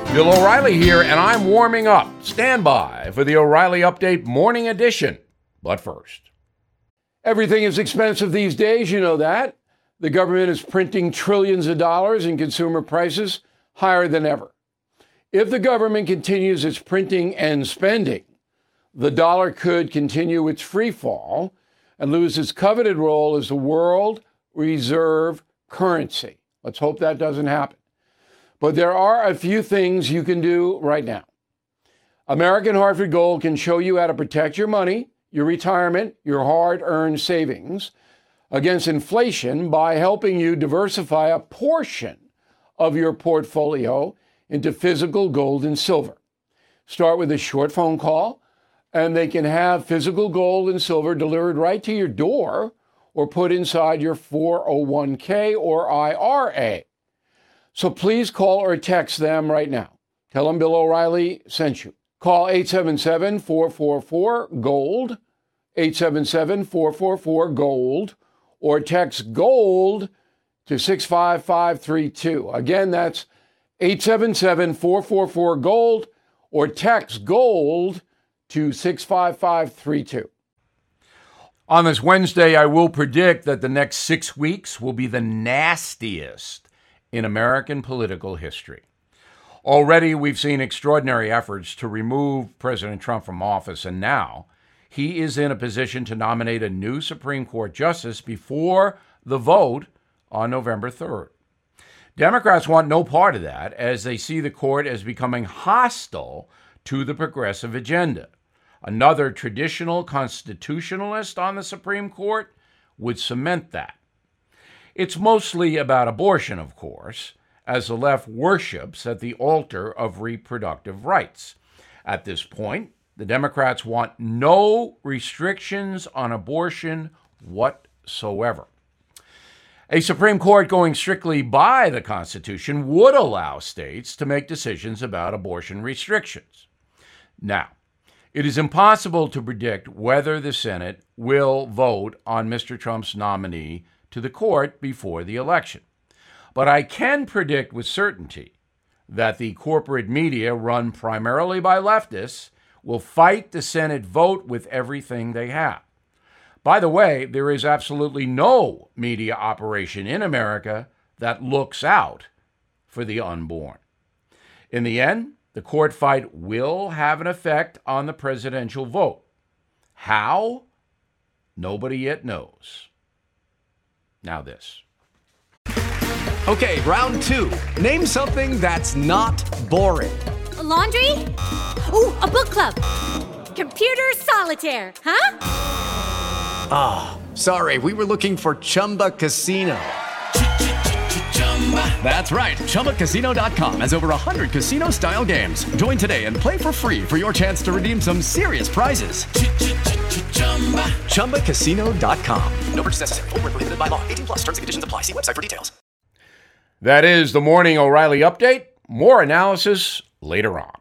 Bill O'Reilly here, and I'm warming up. Stand by for the O'Reilly Update Morning Edition. But first, everything is expensive these days, you know that. The government is printing trillions of dollars and consumer prices higher than ever. If the government continues its printing and spending, the dollar could continue its free fall and lose its coveted role as the world reserve currency. Let's hope that doesn't happen. But there are a few things you can do right now. American Hartford Gold can show you how to protect your money, your retirement, your hard-earned savings against inflation by helping you diversify a portion of your portfolio into physical gold and silver. Start with a short phone call, and they can have physical gold and silver delivered right to your door or put inside your 401k or IRA. So please call or text them right now. Tell them Bill O'Reilly sent you. Call 877-444-GOLD, 877-444-GOLD, or text GOLD to 65532. Again, that's 877-444-GOLD, or text GOLD to 65532. On this Wednesday, I will predict that the next 6 weeks will be the nastiest in American political history. Already, we've seen extraordinary efforts to remove President Trump from office, and now he is in a position to nominate a new Supreme Court justice before the vote on November 3rd. Democrats want no part of that, as they see the court as becoming hostile to the progressive agenda. Another traditional constitutionalist on the Supreme Court would cement that. It's mostly about abortion, of course, as the left worships at the altar of reproductive rights. At this point, the Democrats want no restrictions on abortion whatsoever. A Supreme Court going strictly by the Constitution would allow states to make decisions about abortion restrictions. Now, it is impossible to predict whether the Senate will vote on Mr. Trump's nominee to the court before the election. But I can predict with certainty that the corporate media, run primarily by leftists, will fight the Senate vote with everything they have. By the way, there is absolutely no media operation in America that looks out for the unborn. In the end, the court fight will have an effect on the presidential vote. How? Nobody yet knows. Now this. Okay, round two. Name something that's not boring. A laundry? Ooh, a book club. Computer solitaire, huh? Ah, oh, sorry, we were looking for Chumba Casino. That's right, ChumbaCasino.com has over 100 casino-style games. Join today and play for free for your chance to redeem some serious prizes. ChumbaCasino.com. No purchase necessary. Void where prohibited by law. 18+ terms and conditions apply. See website for details. That is the Morning O'Reilly Update. More analysis later on.